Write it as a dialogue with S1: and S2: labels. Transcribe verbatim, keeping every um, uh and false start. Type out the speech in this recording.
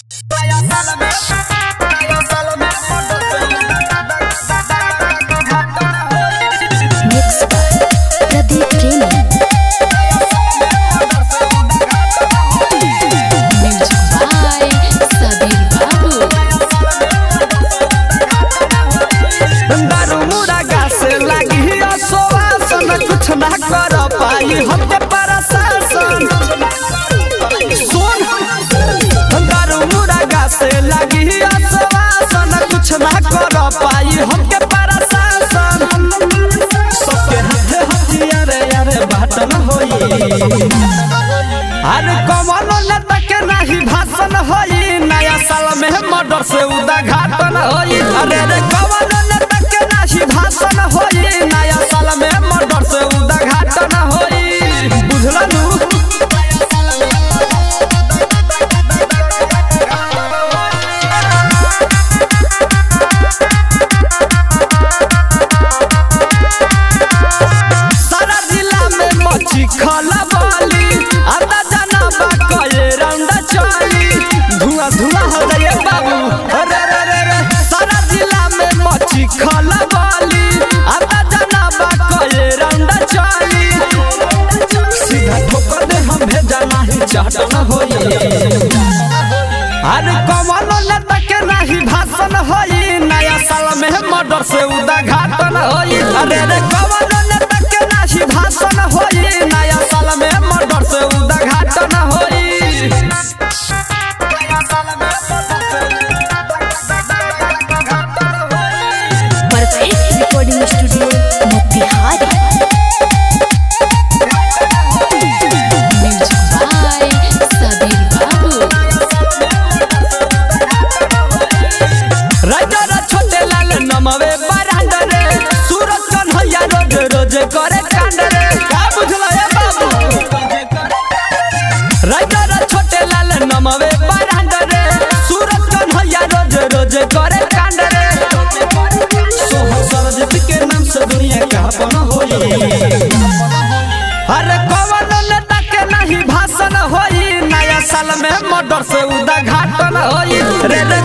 S1: अरे कमलो नेता के नहीं भाषण होई नया साल में मर्डर से उद्घाटन होई। अरे रे कमलो नेता के नहीं भाषण होई नया साल में मर्डर से उद्घाटन होई। बुझला नू सारा जिला में मची खला वाली आता जाना बा कए राउंड चली धुआं धुआं हो जाए बाबू। अरे रे रे रे सारा जिला में मची खला वाली आता जाना बा कए राउंड चली सीधा ठोकर दे हम भेजा नहीं चाटन होई। अरे कमलो नेता के नहीं भाषण होई नया साल में मर्डर से उद्घाटन होई। अरे रे कमलो नेता के नहीं भाषण होई नया साल में मर्डर से उद्घाटन होई।
S2: Perfect recording studio Motihari. Music by Sabir Babu.
S1: Writer छोटे लाल नमवे बरांड रे सूरज कन्हैया रोज रोज करे कांड रे का बुझला ए बाबू। राइटर छोटे लाल नमवे बरांड रे सूरज कन्हैया रोज रोज करे कांड रे सोहर सरजीत के नाम से दुनिया का अपन होई। अरे कमलो नेता के नहीं भाषण होई नया साल में मर्डर से उद्घाटन होई। रे रे